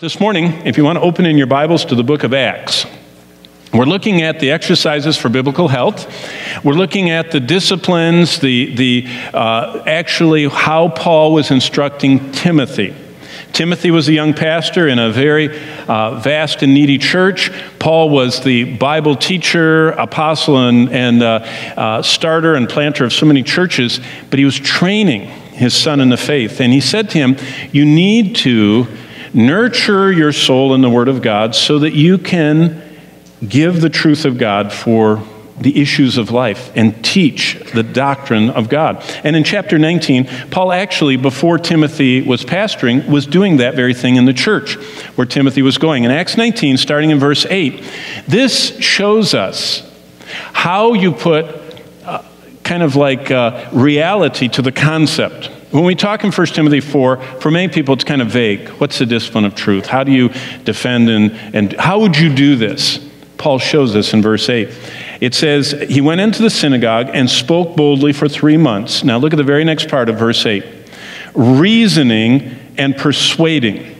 This morning, if you want to open in your Bibles to the book of Acts, we're looking at the exercises for biblical health. We're looking at the disciplines, actually how Paul was instructing Timothy. Timothy was a young pastor in a very vast and needy church. Paul was the Bible teacher, apostle, and starter and planter of so many churches, but he was training his son in the faith. And he said to him, you need to nurture your soul in the Word of God so that you can give the truth of God for the issues of life and teach the doctrine of God. And in chapter 19, Paul actually, before Timothy was pastoring, was doing that very thing in the church where Timothy was going. In Acts 19, starting in verse 8, this shows us how you put reality to the concept. When we talk in 1 Timothy 4, for many people it's kind of vague. What's the discipline of truth? How do you defend and how would you do this? Paul shows us in verse 8. It says, he went into the synagogue and spoke boldly for 3 months. Now look at the very next part of verse 8. Reasoning and persuading.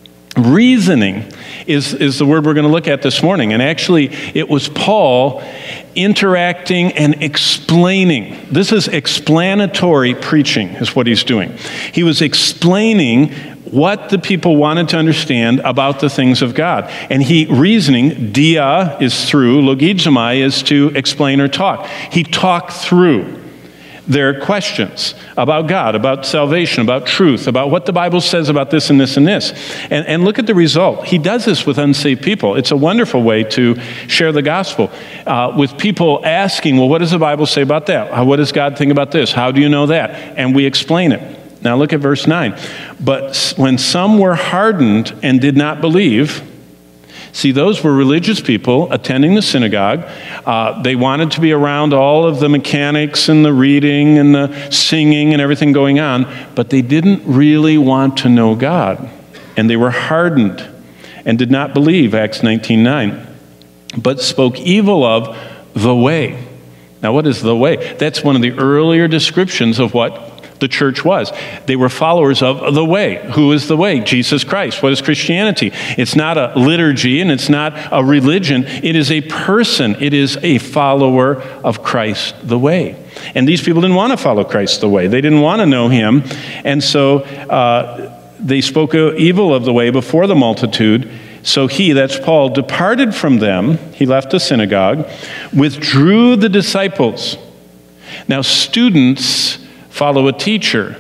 Reasoning is the word we're going to look at this morning. And actually, it was Paul interacting and explaining. This is explanatory preaching, is what he's doing. He was explaining what the people wanted to understand about the things of God. And reasoning, dia is through, logizomai is to explain or talk. He talked through their questions about God, about salvation, about truth, about what the Bible says about this and this and this. And look at the result. He does this with unsaved people. It's a wonderful way to share the gospel with people asking, well, what does the Bible say about that? What does God think about this? How do you know that? And we explain it. Now look at verse 9. But when some were hardened and did not believe, see, those were religious people attending the synagogue. They wanted to be around all of the mechanics and the reading and the singing and everything going on, but they didn't really want to know God. And they were hardened and did not believe, Acts 19:9, but spoke evil of the way. Now, what is the way? That's one of the earlier descriptions of what the church was. They were followers of the way. Who is the way? Jesus Christ. What is Christianity? It's not a liturgy and it's not a religion. It is a person. It is a follower of Christ the way. And these people didn't want to follow Christ the way. They didn't want to know him. And so they spoke evil of the way before the multitude. So he, that's Paul, departed from them. He left the synagogue, withdrew the disciples. Now students follow a teacher.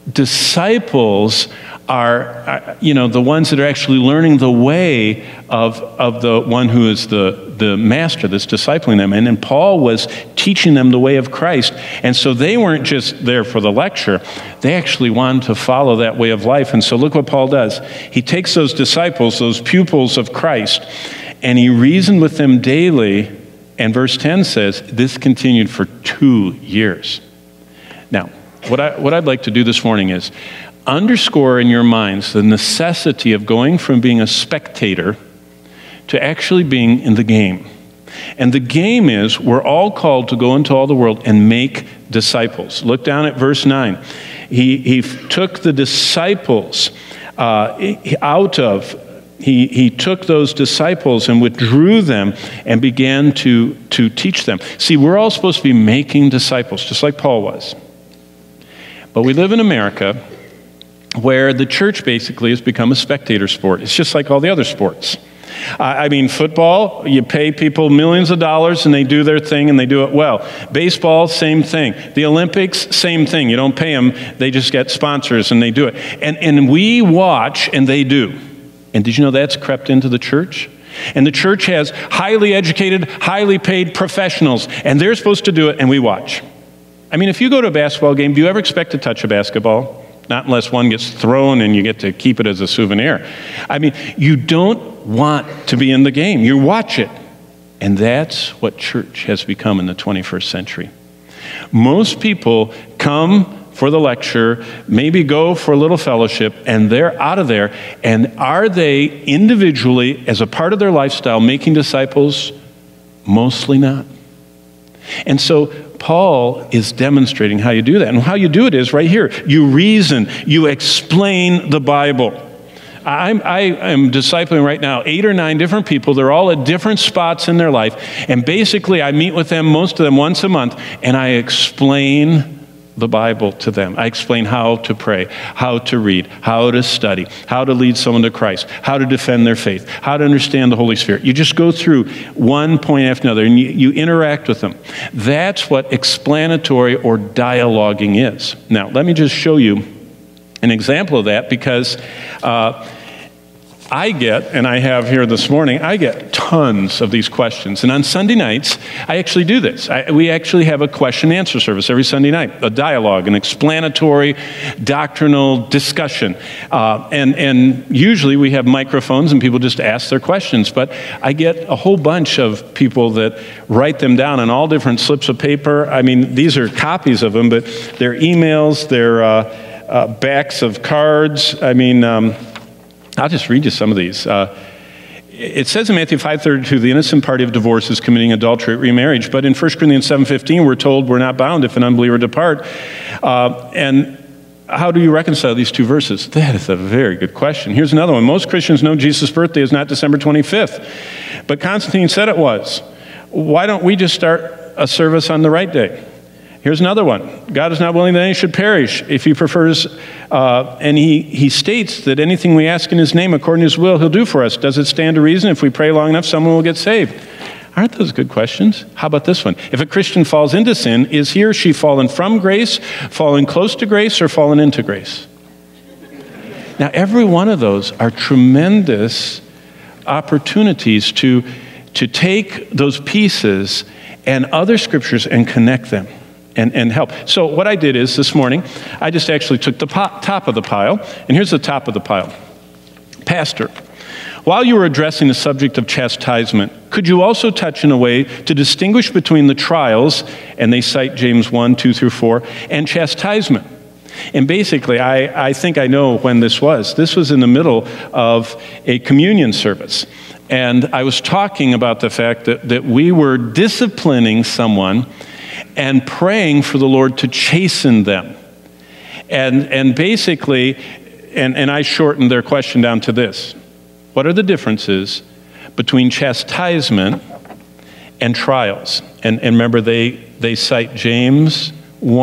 Disciples are the ones that are actually learning the way of the one who is the master that's discipling them. And then Paul was teaching them the way of Christ. And so they weren't just there for the lecture. They actually wanted to follow that way of life. And so look what Paul does. He takes those disciples, those pupils of Christ, and he reasoned with them daily. And verse 10 says, this continued for 2 years. Now, what I'd like to do this morning is underscore in your minds the necessity of going from being a spectator to actually being in the game. And the game is we're all called to go into all the world and make disciples. Look down at verse 9. He took the disciples He took those disciples and withdrew them and began to teach them. See, we're all supposed to be making disciples, just like Paul was. But we live in America where the church basically has become a spectator sport. It's just like all the other sports. Football, you pay people millions of dollars and they do their thing and they do it well. Baseball, same thing. The Olympics, same thing. You don't pay them, they just get sponsors and they do it. And we watch and they do. And did you know that's crept into the church? And the church has highly educated, highly paid professionals and they're supposed to do it and we watch. If you go to a basketball game, do you ever expect to touch a basketball? Not unless one gets thrown and you get to keep it as a souvenir. You don't want to be in the game. You watch it. And that's what church has become in the 21st century. Most people come for the lecture, maybe go for a little fellowship, and they're out of there. And are they individually, as a part of their lifestyle, making disciples? Mostly not. And so Paul is demonstrating how you do that. And how you do it is right here. You reason, you explain the Bible. I am discipling right now 8 or 9 different people. They're all at different spots in their life. And basically, I meet with them, most of them once a month, and I explain the Bible to them. I explain how to pray, how to read, how to study, how to lead someone to Christ, how to defend their faith, how to understand the Holy Spirit. You just go through one point after another, and you interact with them. That's what explanatory or dialoguing is. Now, let me just show you an example of that, because I get, and I have here this morning, I get tons of these questions. And on Sunday nights, I actually do this. We actually have a question and answer service every Sunday night, a dialogue, an explanatory, doctrinal discussion. And usually we have microphones and people just ask their questions. But I get a whole bunch of people that write them down on all different slips of paper. I mean, these are copies of them, but they're emails, they're backs of cards. I mean, I'll just read you some of these. It says in Matthew 5:32, the innocent party of divorce is committing adultery at remarriage. But in 1 Corinthians 7:15, we're told we're not bound if an unbeliever depart. And how do you reconcile these two verses? That is a very good question. Here's another one. Most Christians know Jesus' birthday is not December 25th, but Constantine said it was. Why don't we just start a service on the right day? Here's another one. God is not willing that any should perish. If he prefers, and he states that anything we ask in his name according to his will, he'll do for us. Does it stand to reason if we pray long enough, someone will get saved? Aren't those good questions? How about this one? If a Christian falls into sin, is he or she fallen from grace, fallen close to grace, or fallen into grace? Now, every one of those are tremendous opportunities to take those pieces and other scriptures and connect them. And help. So what I did is this morning, I just actually took the top of the pile, and here's the top of the pile. Pastor, while you were addressing the subject of chastisement, could you also touch in a way to distinguish between the trials, and they cite James 1:2-4, and chastisement? And basically, I think I know when this was. This was in the middle of a communion service. And I was talking about the fact that we were disciplining someone and praying for the Lord to chasten them. And basically, and I shortened their question down to this. What are the differences between chastisement and trials? And remember, they cite James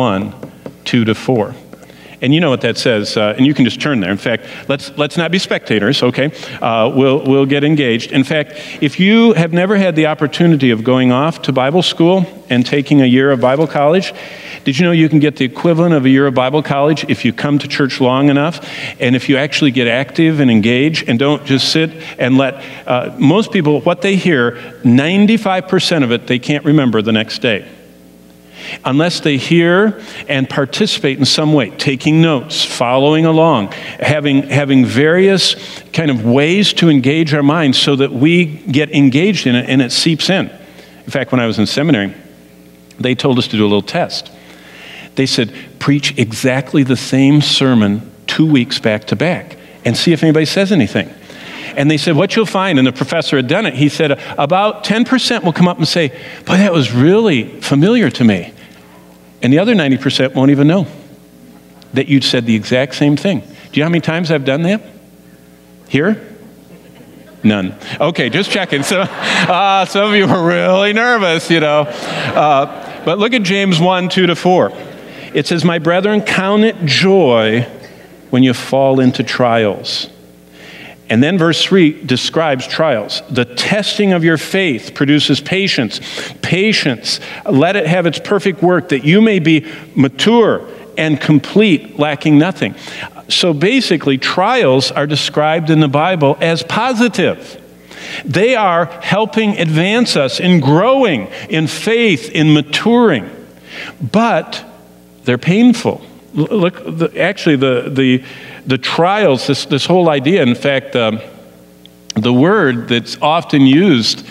1:2-4. And you know what that says, and you can just turn there. In fact, let's not be spectators, okay? We'll get engaged. In fact, if you have never had the opportunity of going off to Bible school and taking a year of Bible college, did you know you can get the equivalent of a year of Bible college if you come to church long enough, and if you actually get active and engage and don't just sit and let, most people, what they hear, 95% of it, they can't remember the next day. Unless they hear and participate in some way, taking notes, following along, having various kind of ways to engage our minds so that we get engaged in it and it seeps in. In fact, when I was in seminary, they told us to do a little test. They said, preach exactly the same sermon 2 weeks back to back and see if anybody says anything. And they said, what you'll find, and the professor had done it, he said, about 10% will come up and say, boy, that was really familiar to me. And the other 90% won't even know that you'd said the exact same thing. Do you know how many times I've done that? Here? None. Okay, just checking. So, some of you were really nervous, you know. But look at James 1:2-4. It says, my brethren, count it joy when you fall into trials. And then verse 3 describes trials. The testing of your faith produces patience. Patience, let it have its perfect work, that you may be mature and complete, lacking nothing. So basically, trials are described in the Bible as positive. They are helping advance us in growing, in faith, in maturing. But they're painful. Look, actually, the trials, this whole idea, in fact, the word that's often used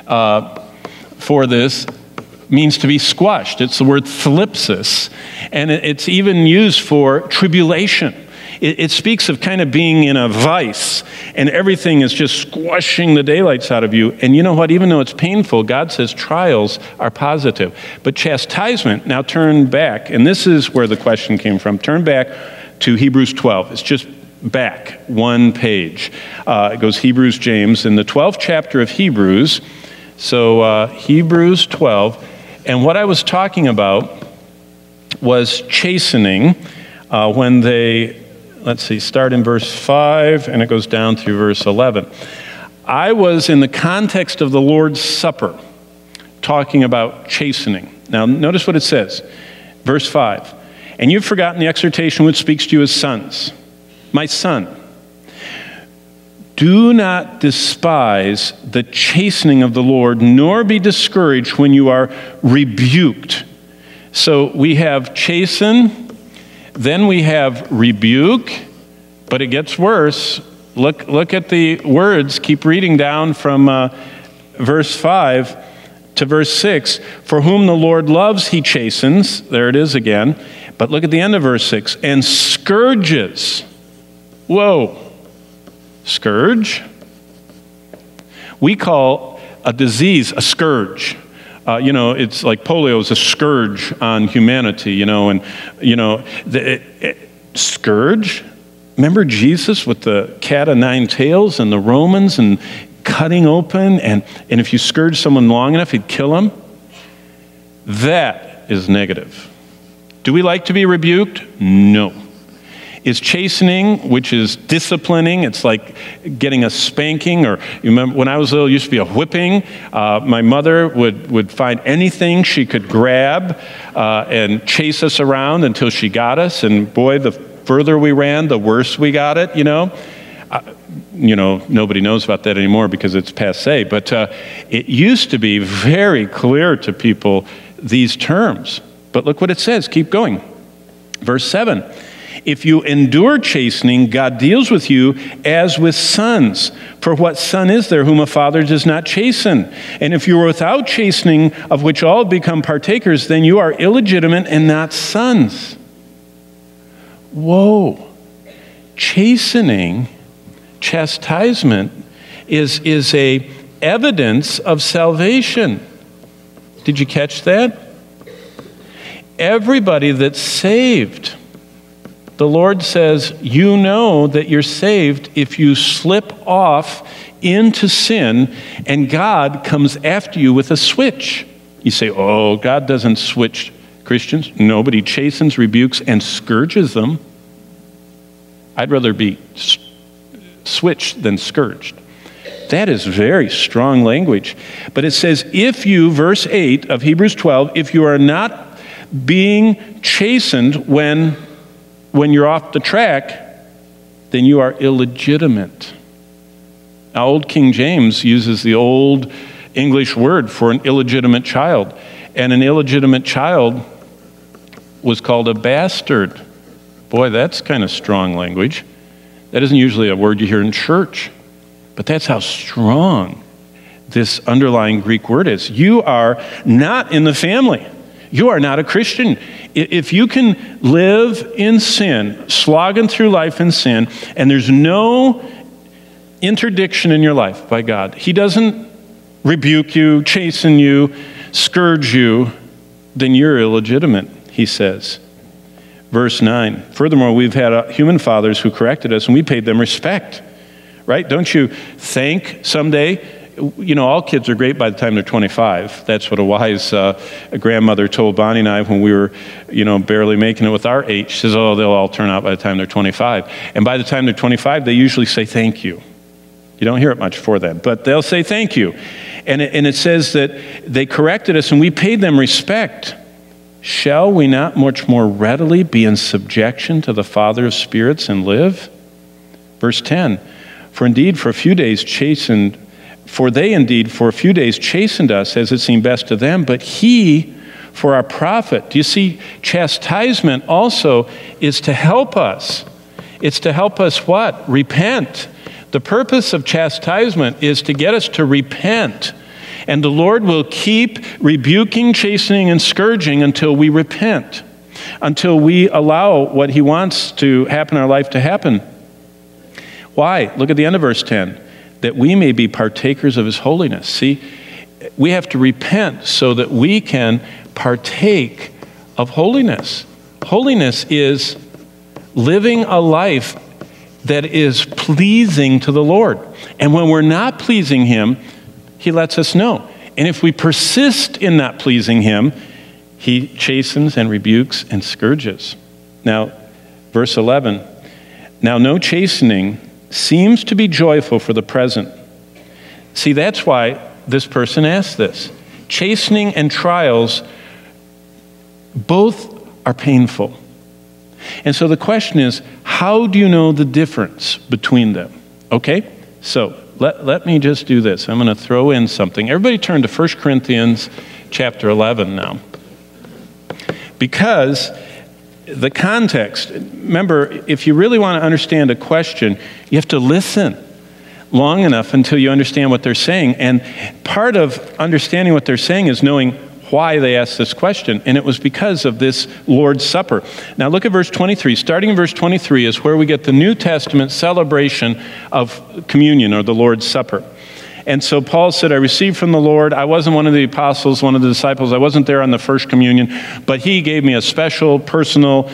for this means to be squashed. It's the word thlipsis, and it's even used for tribulation. It speaks of kind of being in a vice, and everything is just squashing the daylights out of you. And you know what? Even though it's painful, God says trials are positive. But chastisement, now turn back, and this is where the question came from. Turn back to Hebrews 12. It's just back one page. It goes Hebrews, James, in the 12th chapter of Hebrews. So Hebrews 12. And what I was talking about was chastening when they, start in verse 5 and it goes down through verse 11. I was in the context of the Lord's Supper talking about chastening. Now notice what it says. Verse 5. And you've forgotten the exhortation which speaks to you as sons. My son, do not despise the chastening of the Lord, nor be discouraged when you are rebuked. So we have chasten, then we have rebuke, but it gets worse. Look at the words. Keep reading down from verse 5 to verse 6. For whom the Lord loves, he chastens. There it is again. But look at the end of verse 6. And scourges. Whoa. Scourge? We call a disease a scourge. It's like polio is a scourge on humanity, scourge? Remember Jesus with the cat of nine tails and the Romans and cutting open, and if you scourge someone long enough, he'd kill them? That is negative. Do we like to be rebuked? No. Is chastening, which is disciplining, it's like getting a spanking, or you remember when I was little, it used to be a whipping. My mother would find anything she could grab and chase us around until she got us, and boy, the further we ran, the worse we got it, Nobody knows about that anymore because it's passé, but it used to be very clear to people, these terms. But look what it says, keep going. Verse 7, if you endure chastening, God deals with you as with sons. For what son is there whom a father does not chasten? And if you are without chastening, of which all become partakers, then you are illegitimate and not sons. Whoa. Chastening, chastisement, is a evidence of salvation. Did you catch that? Everybody that's saved, the Lord says, you know that you're saved if you slip off into sin and God comes after you with a switch. You say, oh, God doesn't switch Christians. Nobody chastens, rebukes, and scourges them. I'd rather be switched than scourged. That is very strong language. But it says, if you, verse 8 of Hebrews 12, if you are not being chastened when you're off the track, then you are illegitimate. Now, Old King James uses the old English word for an illegitimate child. And an illegitimate child was called a bastard. Boy, that's kind of strong language. That isn't usually a word you hear in church. But that's how strong this underlying Greek word is. You are not in the family. You are not a Christian. If you can live in sin, slogging through life in sin, and there's no interdiction in your life by God, He doesn't rebuke you, chasten you, scourge you, then you're illegitimate, he says. Verse 9, furthermore, we've had human fathers who corrected us, and we paid them respect. Right? Don't you think someday, all kids are great by the time they're 25. That's what a wise grandmother told Bonnie and I when we were, barely making it with our age. She says, they'll all turn out by the time they're 25. And by the time they're 25, they usually say thank you. You don't hear it much before then, but they'll say thank you. And it says that they corrected us and we paid them respect. Shall we not much more readily be in subjection to the Father of spirits and live? Verse 10, for they indeed for a few days chastened us as it seemed best to them, but He for our profit. Do you see, chastisement also is to help us. It's to help us what? Repent. The purpose of chastisement is to get us to repent. And the Lord will keep rebuking, chastening, and scourging until we repent, until we allow what He wants to happen in our life to happen. Why? Look at the end of verse 10. That we may be partakers of His holiness. See, we have to repent so that we can partake of holiness. Holiness is living a life that is pleasing to the Lord. And when we're not pleasing him, he lets us know. And if we persist in not pleasing him, he chastens and rebukes and scourges. Now, verse 11. Now, no chastening seems to be joyful for the present. See, that's why this person asked this. Chastening and trials, both are painful. And so the question is, how do you know the difference between them? Okay? So let me just do this. I'm going to throw in something. Everybody turn to 1 Corinthians chapter 11 now. Because the context, remember, if you really want to understand a question, you have to listen long enough until you understand what they're saying. And part of understanding what they're saying is knowing why they asked this question. And it was because of this Lord's Supper. Now look at verse 23. Starting in verse 23 is where we get the New Testament celebration of communion, or the Lord's Supper. And so Paul said, I received from the Lord. I wasn't one of the apostles, one of the disciples. I wasn't there on the first communion, but he gave me a special personal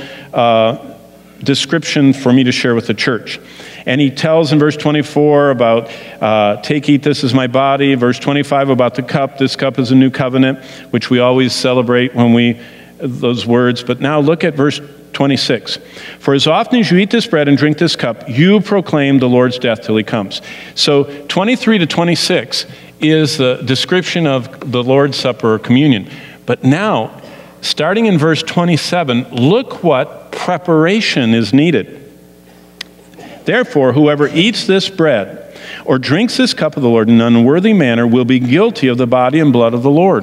description for me to share with the church. And he tells in verse 24 about, take, eat, this is my body. Verse 25 about the cup. This cup is a new covenant, which we always celebrate when those words. But now look at verse 26. For as often as you eat this bread and drink this cup, you proclaim the Lord's death till he comes. So 23 to 26 is the description of the Lord's Supper or communion. But now, starting in verse 27, look what preparation is needed. Therefore, whoever eats this bread or drinks this cup of the Lord in an unworthy manner will be guilty of the body and blood of the Lord.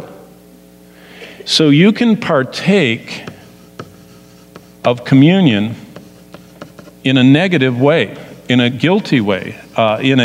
So you can partake of communion in a negative way, in a guilty way, in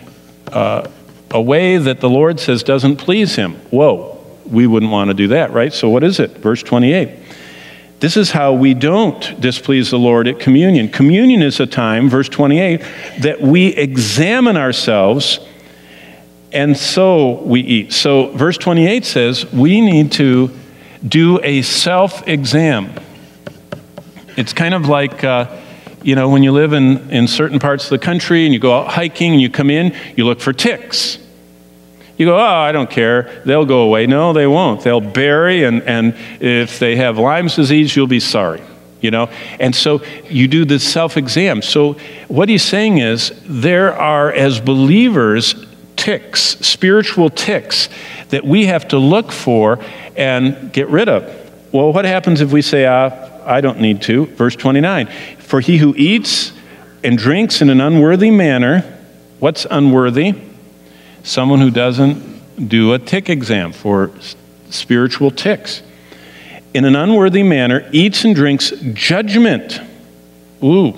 a way that the Lord says doesn't please him. Whoa, we wouldn't want to do that, right? So what is it? Verse 28. This is how we don't displease the Lord at communion. Communion is a time, verse 28, that we examine ourselves, and so we eat. So verse 28 says we need to do a self-exam. It's kind of like, when you live in certain parts of the country and you go out hiking and you come in, you look for ticks. You go, I don't care. They'll go away. No, they won't. They'll bury, and if they have Lyme's disease, you'll be sorry. And so you do this self-exam. So what he's saying is there are, as believers, ticks, spiritual ticks, that we have to look for and get rid of. Well, what happens if we say, I don't need to? Verse 29, for he who eats and drinks in an unworthy manner, what's unworthy? Someone who doesn't do a tick exam for spiritual ticks. In an unworthy manner, eats and drinks judgment. Ooh.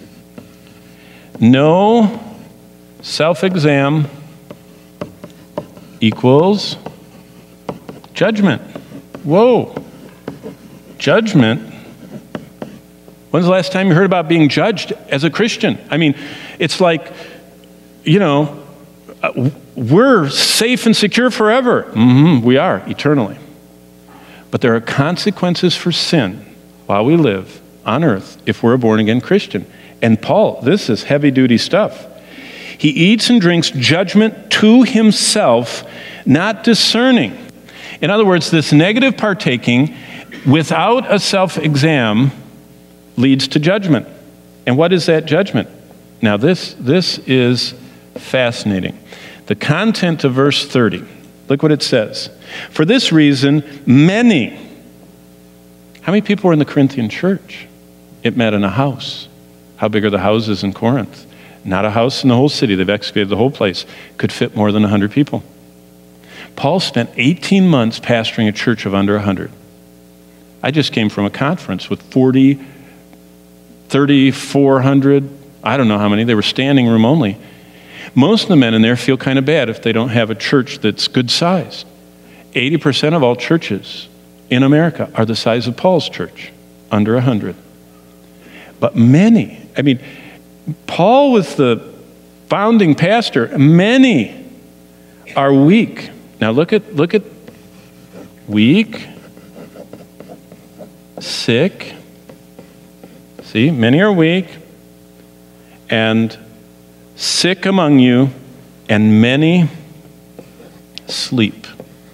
No self-exam equals judgment. Whoa. Judgment. When's the last time you heard about being judged as a Christian? I mean, it's like, we're safe and secure forever. We are, eternally. But there are consequences for sin while we live on earth if we're a born-again Christian. And Paul, this is heavy-duty stuff. He eats and drinks judgment to himself, not discerning. In other words, this negative partaking without a self-exam leads to judgment. And what is that judgment? Now, this is fascinating. The content of verse 30. Look what it says. For this reason, many. How many people were in the Corinthian church? It met in a house. How big are the houses in Corinth? Not a house in the whole city. They've excavated the whole place. Could fit more than 100 people. Paul spent 18 months pastoring a church of under 100. I just came from a conference with 3,400, I don't know how many. They were standing room only. Most of the men in there feel kind of bad if they don't have a church that's good sized. 80% of all churches in America are the size of Paul's church, under 100. But many, Paul was the founding pastor. Many are weak. Now look at weak, sick. See, many are weak, and sick among you, and many sleep.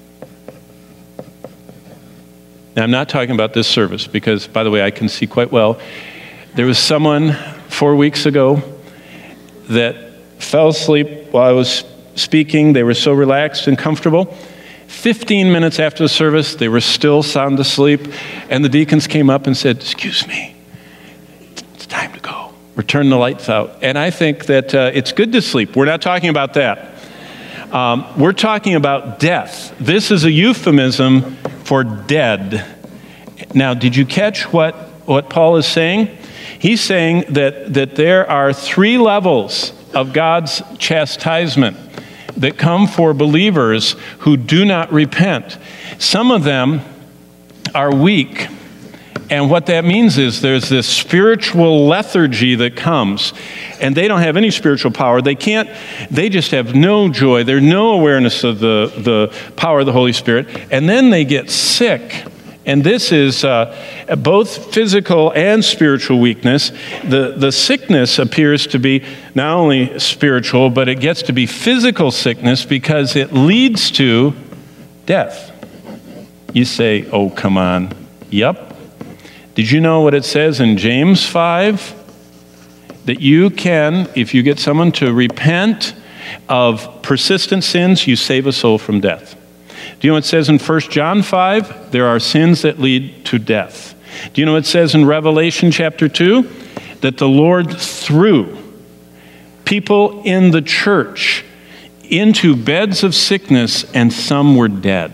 Now, I'm not talking about this service because, by the way, I can see quite well. There was someone 4 weeks ago that fell asleep while I was speaking. They were so relaxed and comfortable. 15 minutes after the service, they were still sound asleep, and the deacons came up and said, "Excuse me, it's time to go. We're turning the lights out." And I think that it's good to sleep. We're not talking about that. We're talking about death. This is a euphemism for dead. Now, did you catch what Paul is saying? He's saying that there are 3 levels of God's chastisement that come for believers who do not repent. Some of them are weak. And what that means is there's this spiritual lethargy that comes, and they don't have any spiritual power. They just have no joy. There's no awareness of the power of the Holy Spirit. And then they get sick. And this is both physical and spiritual weakness. The sickness appears to be not only spiritual, but it gets to be physical sickness because it leads to death. You say, "Oh, come on." Yep. Did you know what it says in James 5? That you can, if you get someone to repent of persistent sins, you save a soul from death. Do you know what it says in 1 John 5? There are sins that lead to death. Do you know what it says in Revelation chapter 2? That the Lord threw people in the church into beds of sickness, and some were dead.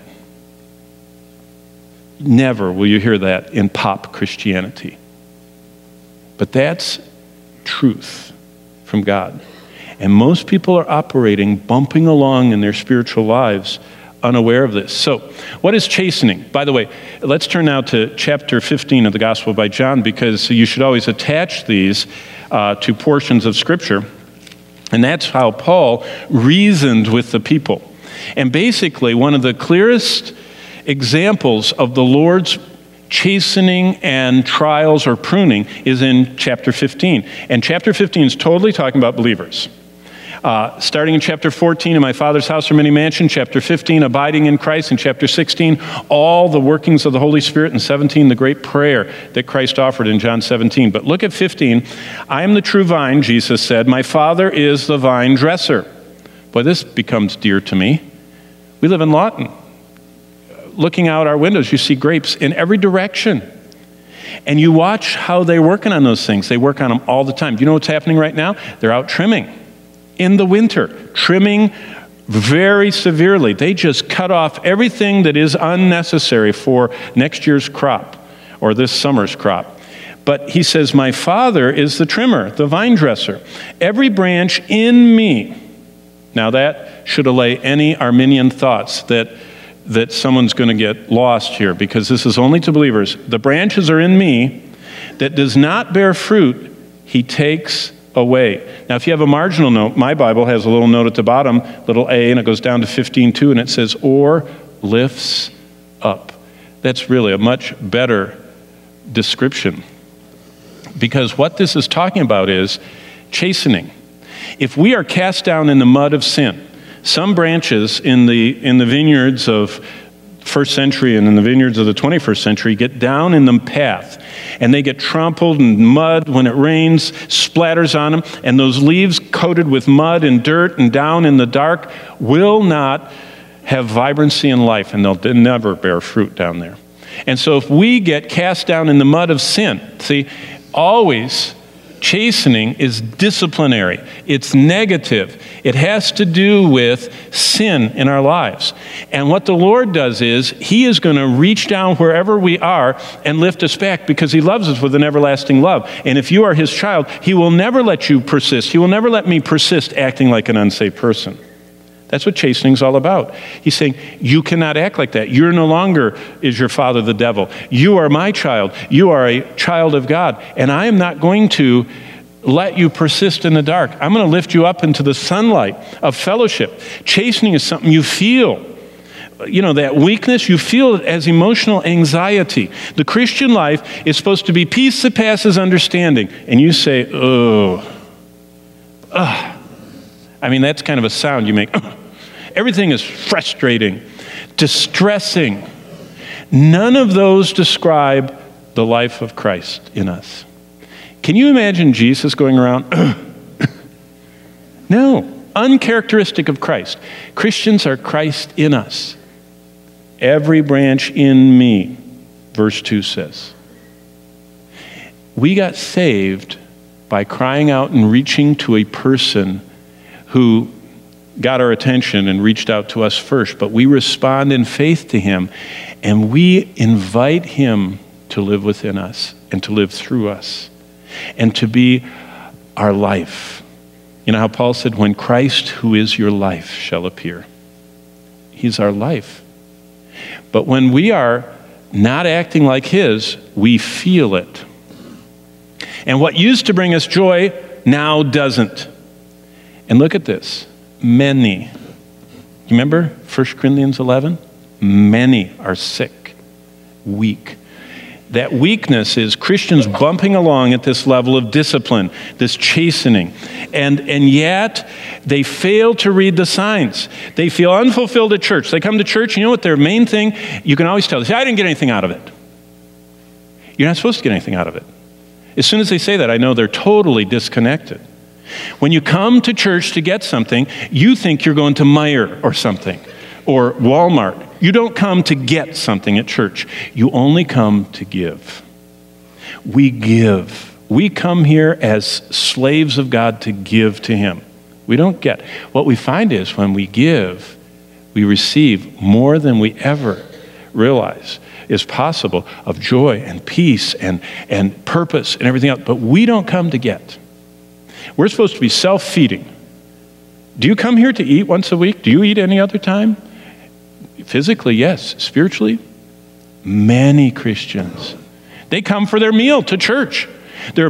Never will you hear that in pop Christianity. But that's truth from God. And most people are operating, bumping along in their spiritual lives, unaware of this. So, what is chastening? By the way, let's turn now to chapter 15 of the Gospel by John, because you should always attach these to portions of Scripture. And that's how Paul reasoned with the people. And basically, one of the clearest examples of the Lord's chastening and trials or pruning is in chapter 15. And chapter 15 is totally talking about believers. Starting in chapter 14, in my Father's house are many mansions. Chapter 15, abiding in Christ. In chapter 16, all the workings of the Holy Spirit. And 17, the great prayer that Christ offered in John 17. But look at 15. "I am the true vine," Jesus said. "My Father is the vine dresser." Boy, this becomes dear to me. We live in Lawton. Looking out our windows, you see grapes in every direction. And you watch how they're working on those things. They work on them all the time. Do you know what's happening right now? They're out trimming. In the winter, trimming very severely. They just cut off everything that is unnecessary for next year's crop or this summer's crop. But he says, "My Father is the trimmer, the vine dresser. Every branch in me." Now that should allay any Arminian thoughts that someone's going to get lost here, because this is only to believers. "The branches are in me that does not bear fruit, he takes away." Now, if you have a marginal note, my Bible has a little note at the bottom, little a, and it goes down to 15:2, and it says, "or lifts up." That's really a much better description, because what this is talking about is chastening. If we are cast down in the mud of sin, some branches in the vineyards of first century and in the vineyards of the 21st century get down in the path, and they get trampled in mud when it rains, splatters on them, and those leaves coated with mud and dirt and down in the dark will not have vibrancy and life, and they'll never bear fruit down there. And so if we get cast down in the mud of sin, see, always chastening is disciplinary. It's negative. It has to do with sin in our lives. And what the Lord does is he is going to reach down wherever we are and lift us back, because he loves us with an everlasting love. And if you are his child, he will never let you persist. He will never let me persist acting like an unsaved person. That's what chastening is all about. He's saying, you cannot act like that. You're no longer is your father the devil. You are my child. You are a child of God. And I am not going to let you persist in the dark. I'm going to lift you up into the sunlight of fellowship. Chastening is something you feel. You know, that weakness, you feel it as emotional anxiety. The Christian life is supposed to be peace that passes understanding. And you say, oh, ugh. I mean, that's kind of a sound you make. Everything is frustrating, distressing. None of those describe the life of Christ in us. Can you imagine Jesus going around? No, uncharacteristic of Christ. Christians are Christ in us. Every branch in me, verse 2 says. We got saved by crying out and reaching to a person who got our attention and reached out to us first, but we respond in faith to him, and we invite him to live within us and to live through us and to be our life. You know how Paul said, when Christ, who is your life, shall appear. He's our life. But when we are not acting like his, we feel it. And what used to bring us joy now doesn't. And look at this. Many. You remember 1 Corinthians 11? Many are sick, weak. That weakness is Christians bumping along at this level of discipline, this chastening. And yet, they fail to read the signs. They feel unfulfilled at church. They come to church, you know what their main thing, you can always tell, they say, I didn't get anything out of it. You're not supposed to get anything out of it. As soon as they say that, I know they're totally disconnected. When you come to church to get something, you think you're going to Meijer or something, or Walmart. You don't come to get something at church. You only come to give. We give. We come here as slaves of God to give to him. We don't get. What we find is when we give, we receive more than we ever realize is possible of joy and peace and purpose and everything else. But we don't come to get. We're supposed to be self-feeding. Do you come here to eat once a week? Do you eat any other time? Physically, yes. Spiritually, many Christians. They come for their meal to church. They're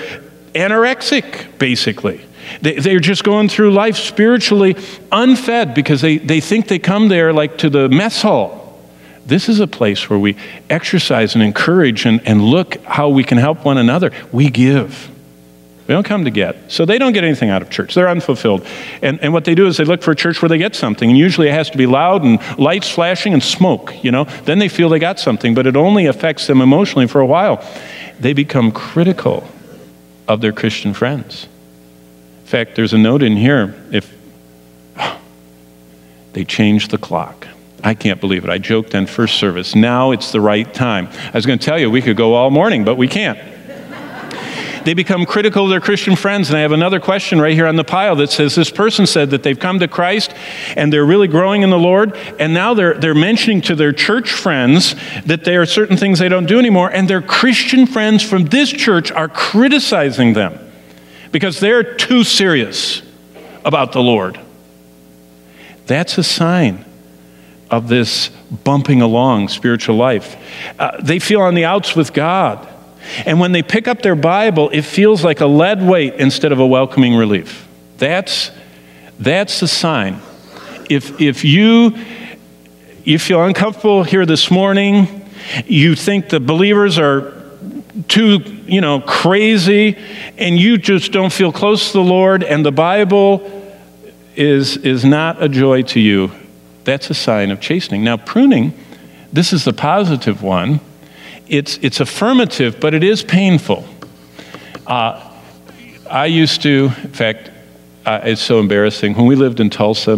anorexic, basically. They're just going through life spiritually unfed because they think they come there like to the mess hall. This is a place where we exercise and encourage and look how we can help one another. We give. We don't come to get. So they don't get anything out of church. They're unfulfilled. And what they do is they look for a church where they get something. And usually it has to be loud and lights flashing and smoke, you know. Then they feel they got something, but it only affects them emotionally for a while. They become critical of their Christian friends. In fact, there's a note in here, they changed the clock. I can't believe it. I joked on first service. Now it's the right time. I was going to tell you we could go all morning, but we can't. They become critical of their Christian friends. And I have another question right here on the pile that says, this person said that they've come to Christ and they're really growing in the Lord. And now they're mentioning to their church friends that there are certain things they don't do anymore. And their Christian friends from this church are criticizing them because they're too serious about the Lord. That's a sign of this bumping along spiritual life. They feel on the outs with God. And when they pick up their Bible, it feels like a lead weight instead of a welcoming relief. That's the sign. If you feel uncomfortable here this morning, you think the believers are too, crazy, and you just don't feel close to the Lord, and the Bible is not a joy to you, that's a sign of chastening. Now, pruning, this is the positive one. It's affirmative, but it is painful. I used to, in fact, it's so embarrassing. When we lived in Tulsa,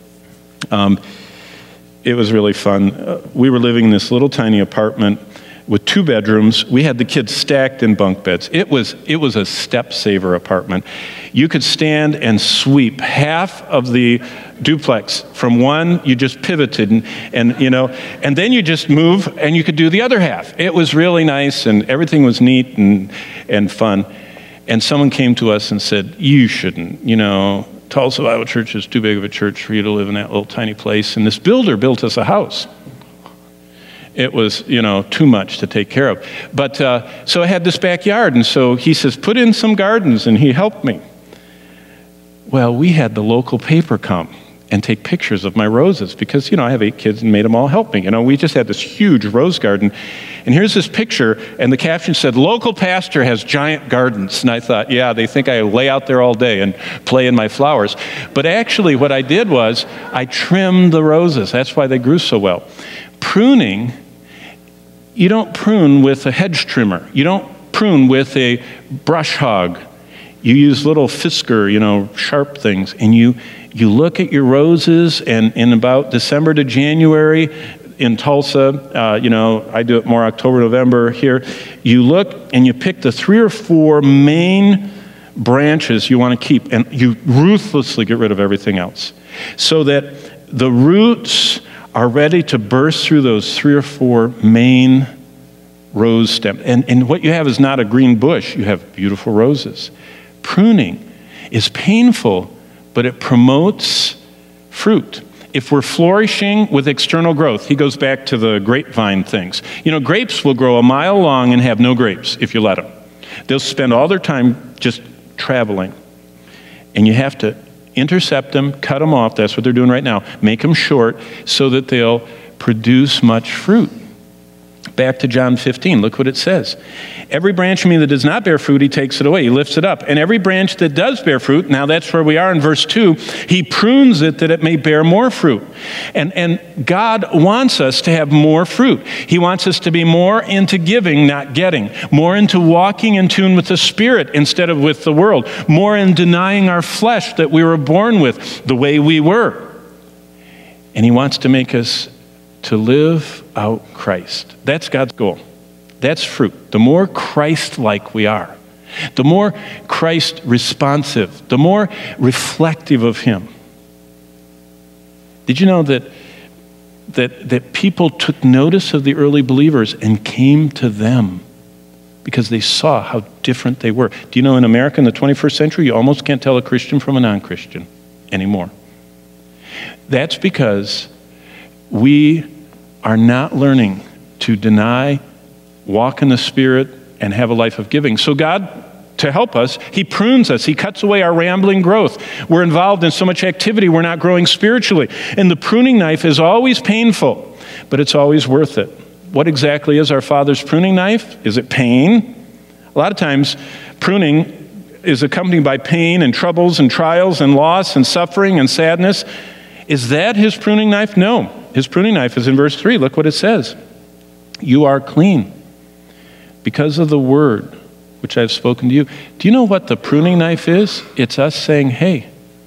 it was really fun. We were living in this little tiny apartment with 2 bedrooms. We had the kids stacked in bunk beds. It was a step-saver apartment. You could stand and sweep half of the duplex from one. You just pivoted and then you just move and you could do the other half. It was really nice and everything was neat and fun. And someone came to us and said, you shouldn't, Tulsa Bible Church is too big of a church for you to live in that little tiny place. And this builder built us a house. It was, too much to take care of. But so I had this backyard, and so he says, put in some gardens, and he helped me. Well, we had the local paper come, and take pictures of my roses because, I have 8 kids and made them all help me. We just had this huge rose garden. And here's this picture, and the caption said, "Local pastor has giant gardens." And I thought, yeah, they think I lay out there all day and play in my flowers. But actually what I did was I trimmed the roses. That's why they grew so well. Pruning, you don't prune with a hedge trimmer. You don't prune with a brush hog. You use little Fisker, sharp things, and you look at your roses, and in about December to January in Tulsa, I do it more October, November here, you look and you pick the 3 or 4 main branches you want to keep, and you ruthlessly get rid of everything else so that the roots are ready to burst through those 3 or 4 main rose stems. And what you have is not a green bush, you have beautiful roses. Pruning is painful, but it promotes fruit. If we're flourishing with external growth, he goes back to the grapevine things. Grapes will grow a mile long and have no grapes if you let them. They'll spend all their time just traveling. And you have to intercept them, cut them off. That's what they're doing right now. Make them short so that they'll produce much fruit. Back to John 15, look what it says. "Every branch in me that does not bear fruit, he takes it away." He lifts it up. "And every branch that does bear fruit," now that's where we are in verse 2, "he prunes it that it may bear more fruit." And God wants us to have more fruit. He wants us to be more into giving, not getting. More into walking in tune with the Spirit instead of with the world. More in denying our flesh that we were born with, the way we were. And he wants to make us to live out Christ. That's God's goal. That's fruit. The more Christ-like we are, the more Christ-responsive, the more reflective of him. Did you know that people took notice of the early believers and came to them because they saw how different they were? Do you know in America in the 21st century, you almost can't tell a Christian from a non-Christian anymore. That's because we are not learning to deny, walk in the Spirit, and have a life of giving. So God, to help us, he prunes us. He cuts away our rambling growth. We're involved in so much activity, we're not growing spiritually. And the pruning knife is always painful, but it's always worth it. What exactly is our Father's pruning knife? Is it pain? A lot of times, pruning is accompanied by pain and troubles and trials and loss and suffering and sadness. Is that his pruning knife? No. His pruning knife is in verse 3. Look what it says. "You are clean because of the word which I have spoken to you." Do you know what the pruning knife is? It's us saying, hey,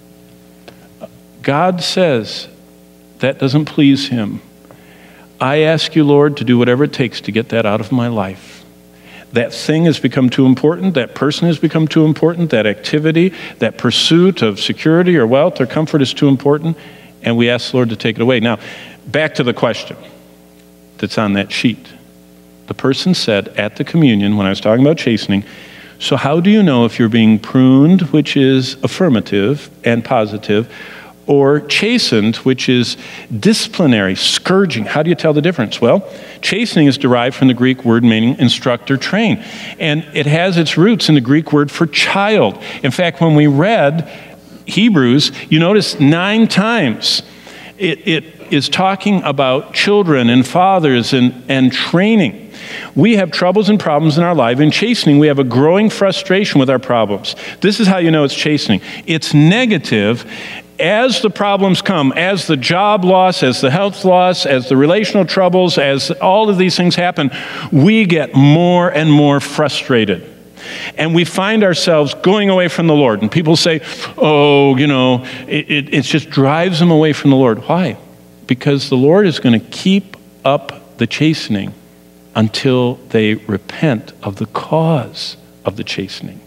God says that doesn't please him. I ask you, Lord, to do whatever it takes to get that out of my life. That thing has become too important. That person has become too important. That activity, that pursuit of security or wealth or comfort is too important. And we ask the Lord to take it away. Now, back to the question that's on that sheet. The person said at the communion, when I was talking about chastening, so how do you know if you're being pruned, which is affirmative and positive, or chastened, which is disciplinary, scourging? How do you tell the difference? Well, chastening is derived from the Greek word meaning instruct or train. And it has its roots in the Greek word for child. In fact, when we read Hebrews, you notice 9 times it is talking about children and fathers and training. We have troubles and problems in our life. In chastening, we have a growing frustration with our problems. This is how you know it's chastening. It's negative. As the problems come, as the job loss, as the health loss, as the relational troubles, as all of these things happen, we get more and more frustrated. And we find ourselves going away from the Lord. And people say, oh, it just drives them away from the Lord. Why? Because the Lord is going to keep up the chastening until they repent of the cause of the chastening.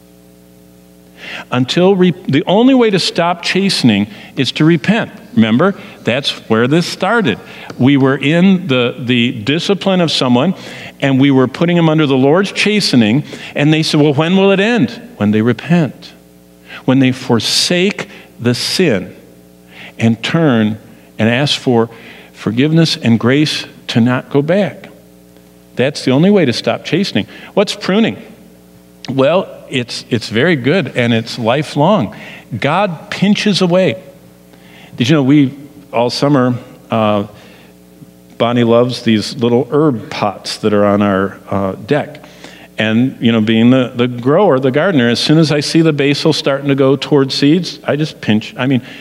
The only way to stop chastening is to repent. Remember, that's where this started. We were in the discipline of someone, and we were putting them under the Lord's chastening, and they said, well, when will it end? When they repent. When they forsake the sin and turn and ask for forgiveness and grace to not go back. That's the only way to stop chastening. What's pruning? Well, it's very good, and it's lifelong. God pinches away. Did you know we, all summer, Bonnie loves these little herb pots that are on our deck. And, being the grower, the gardener, as soon as I see the basil starting to go towards seeds, I just pinch.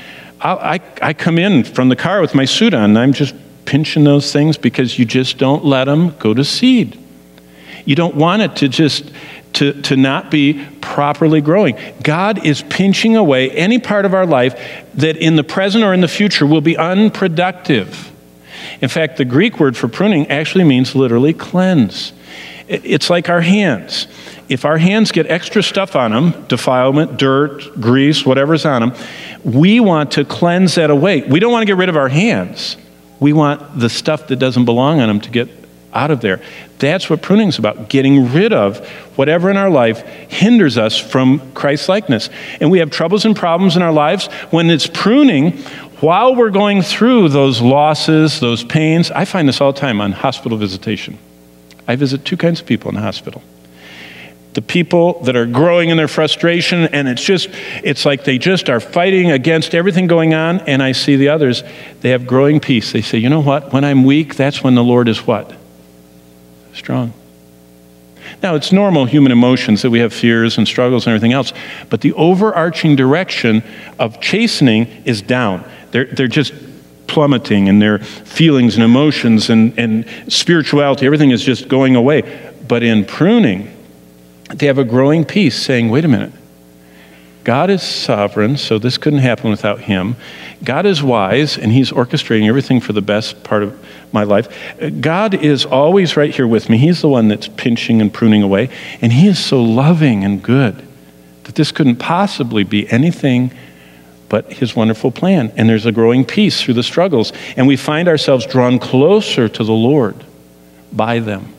I come in from the car with my suit on, and I'm just pinching those things because you just don't let them go to seed. You don't want it to not be properly growing. God is pinching away any part of our life that in the present or in the future will be unproductive. In fact, the Greek word for pruning actually means literally cleanse. It's like our hands. If our hands get extra stuff on them, defilement, dirt, grease, whatever's on them, we want to cleanse that away. We don't want to get rid of our hands. We want the stuff that doesn't belong on them to get out of there. That's what pruning is about, getting rid of whatever in our life hinders us from Christ-likeness. And we have troubles and problems in our lives. When it's pruning, while we're going through those losses, those pains, I find this all the time on hospital visitation. I visit two kinds of people in the hospital. The people that are growing in their frustration, and it's like they just are fighting against everything going on, and I see the others, they have growing peace. They say, you know what? When I'm weak, that's when the Lord is what? Strong. Now, it's normal human emotions that we have fears and struggles and everything else, but the overarching direction of chastening is down. They're just plummeting, and their feelings and emotions and spirituality, everything is just going away. But in pruning, they have a growing peace saying, wait a minute, God is sovereign, so this couldn't happen without him. God is wise, and he's orchestrating everything for the best part of my life. God is always right here with me. He's the one that's pinching and pruning away, and he is so loving and good that this couldn't possibly be anything but his wonderful plan. And there's a growing peace through the struggles, and we find ourselves drawn closer to the Lord by them.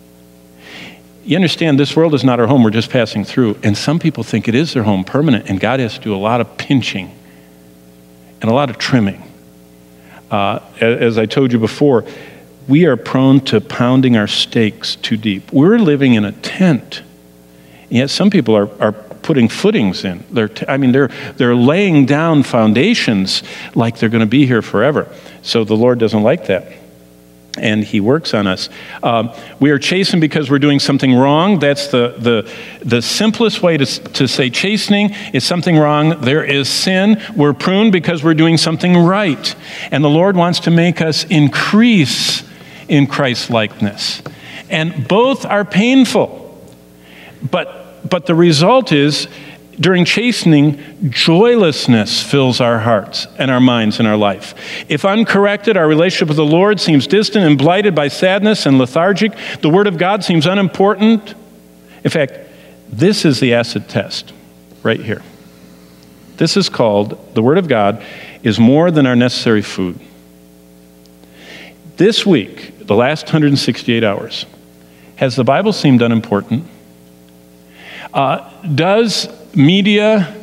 You understand, this world is not our home. We're just passing through. And some people think it is their home, permanent, and God has to do a lot of pinching and a lot of trimming. As I told you before, we are prone to pounding our stakes too deep. We're living in a tent, and yet some people are putting footings in. They're laying down foundations like they're going to be here forever. So the Lord doesn't like that. And he works on us. We are chastened because we're doing something wrong. That's the simplest way to say chastening is something wrong. There is sin. We're pruned because we're doing something right. And the Lord wants to make us increase in Christ-likeness. And both are painful. But the result is, during chastening, joylessness fills our hearts and our minds and our life. If uncorrected, our relationship with the Lord seems distant and blighted by sadness and lethargic. The Word of God seems unimportant. In fact, this is the acid test right here. This is called, the Word of God is more than our necessary food. This week, the last 168 hours, has the Bible seemed unimportant? Does media,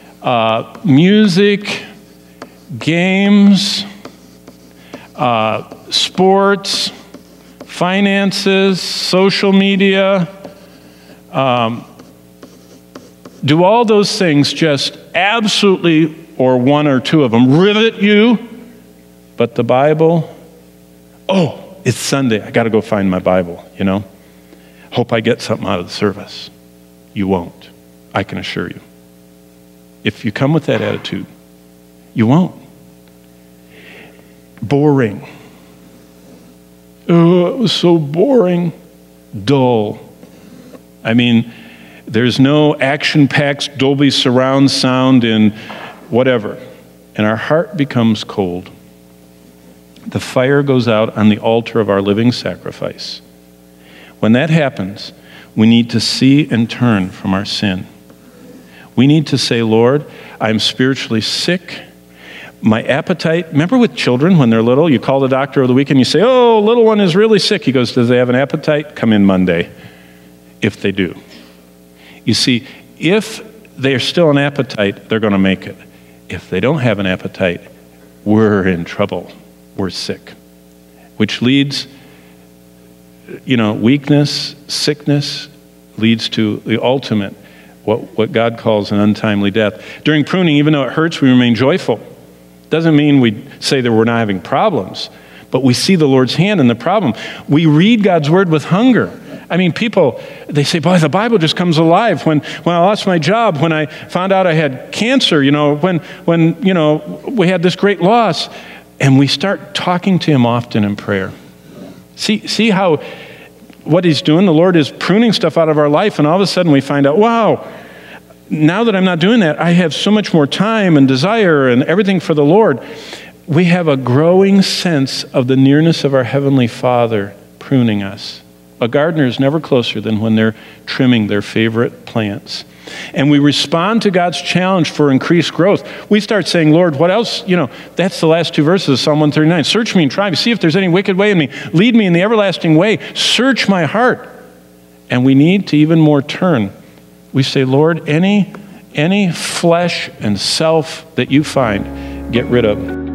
music, games, sports, finances, social media, do all those things just absolutely, or one or two of them, rivet you? But the Bible, oh, it's Sunday, I got to go find my Bible, Hope I get something out of the service. You won't, I can assure you. If you come with that attitude, you won't. Boring. Oh, it was so boring. Dull. There's no action-packed Dolby surround sound in whatever. And our heart becomes cold. The fire goes out on the altar of our living sacrifice. When that happens, we need to see and turn from our sin. We need to say, Lord, I'm spiritually sick. My appetite, remember with children when they're little, you call the doctor over the weekend, you say, oh, little one is really sick. He goes, does they have an appetite? Come in Monday, if they do. You see, if they're still an appetite, they're going to make it. If they don't have an appetite, we're in trouble. We're sick. Which leads, weakness, sickness, leads to the ultimate, what God calls an untimely death. During pruning, even though it hurts, we remain joyful. Doesn't mean we say that we're not having problems, but we see the Lord's hand in the problem. We read God's word with hunger. I mean, people, they say, boy, the Bible just comes alive. When I lost my job, when I found out I had cancer, when we had this great loss. And we start talking to him often in prayer. See how what he's doing? The Lord is pruning stuff out of our life, and all of a sudden we find out, wow, now that I'm not doing that, I have so much more time and desire and everything for the Lord. We have a growing sense of the nearness of our Heavenly Father pruning us. A gardener is never closer than when they're trimming their favorite plants. And we respond to God's challenge for increased growth. We start saying, Lord, what else? That's the last two verses of Psalm 139. Search me and try me. See if there's any wicked way in me. Lead me in the everlasting way. Search my heart. And we need to even more turn. We say, Lord, any flesh and self that you find, get rid of.